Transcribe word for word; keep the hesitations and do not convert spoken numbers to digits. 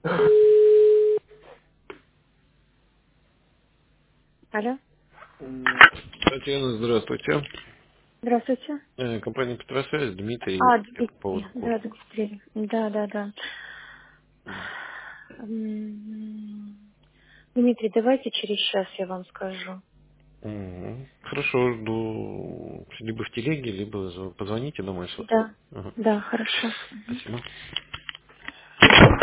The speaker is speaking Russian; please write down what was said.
Алло, Татьяна, здравствуйте. здравствуйте. Э, Компания Петросвязь, А, Дмитрий, по Дмитрий, поводу да, курса. Дмитрий, да, да, да. М, Дмитрий, давайте через час я вам скажу. Мгм. Хорошо, жду либо в телеге, либо за- позвоните домой сотовый. Да, Ага. да, хорошо. Мгм. Спасибо.